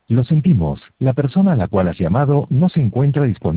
Lo sentimos, la persona a la cual has llamado no se encuentra disponible.